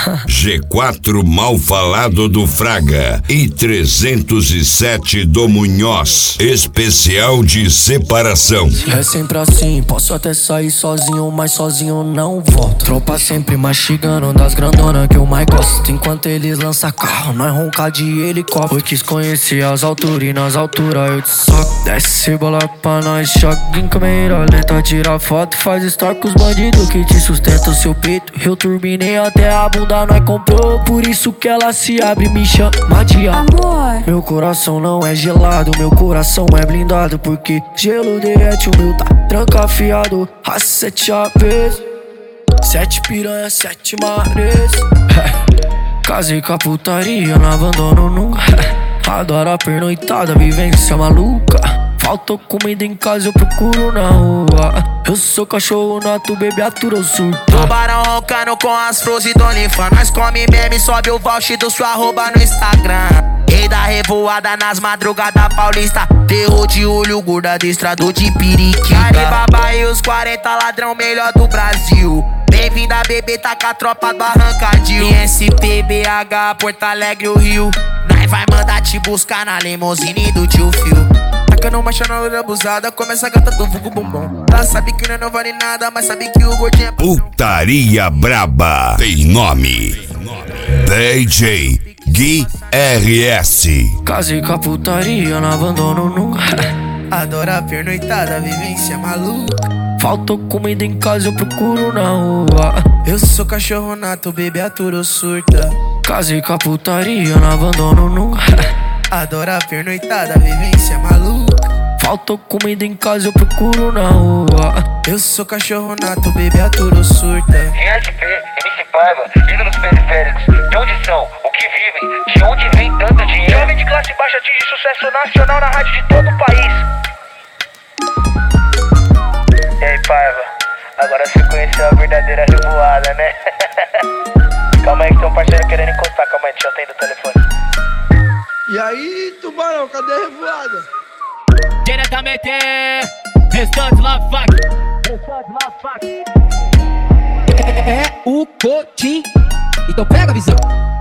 G4 mal falado do Fraga e 307 do Munhoz. Especial de separação. É sempre assim, posso até sair sozinho, mas sozinho não volto. Tropa sempre mastigando das grandonas que eu mais gosto. Enquanto eles lançam carro, nós ronca de helicóptero. Eu quis conhecer as alturas e nas alturas eu te soco. Desce bola pra nós, choque em câmera lenta. Tira foto, faz story com os bandidos que te sustentam o seu peito. Eu turbinei até a bunda, nós comprou. Por isso que ela se abre e me chama de amor. Meu coração não é gelado, meu coração é blindado. Porque gelo derrete, o meu tá trancafiado. As 7 aves, 7 piranha, 7 mares. Casei com a putaria, não abandono nunca. Adoro a pernoitada, vivência maluca. Faltou comida em casa, eu procuro na rua. Eu sou cachorro nato, bebê atura, eu surto. Tubarão roncando com as flores do Onlyfans. Nós come meme, sobe o voucher do sua arroba no Instagram. Rei da revoada nas madrugadas paulista. Terror de olho, gordo adestrador de periquita. Caribaba e os 40 ladrão melhor do Brasil. Bem-vinda, bebê, tá com a tropa do Arrancadil. ISP, BH, Porto Alegre, o Rio. Nós vai mandar te buscar na limousine do tio Phil. Tacando marcha na hora abusada, começa a gata do vulgo bumbum. Ela sabe que não vale nada, mas sabe que o gordinho é Putaria braba tem nome. DJ Gui RS. Casei com a putaria, não abandono nunca. Adoro a pernoitada, vivência maluca. Faltou comida em casa, eu procuro na rua. Eu sou cachorro nato, bebê atura, surta. Casei com a putaria, não abandono nunca. Adoro a pernoitada, vivência maluca. Faltou comida em casa, eu procuro na rua. Eu sou cachorro nato, bebê atura, surta. ISP, MC Paiva, ídolos periféricos. De onde são? O que vivem? De onde vem tanto dinheiro? Jovem de classe baixa atinge sucesso nacional na rádio de todo o país. E aí, Paiva, agora você conheceu a verdadeira revoada, né? Calma aí que tem um parceiro querendo encostar, calma aí, deixa eu atender o telefone. E aí, Tubarão, cadê a revoada? Diretamente, restante lá, fac. É o Cotim. Então pega a visão.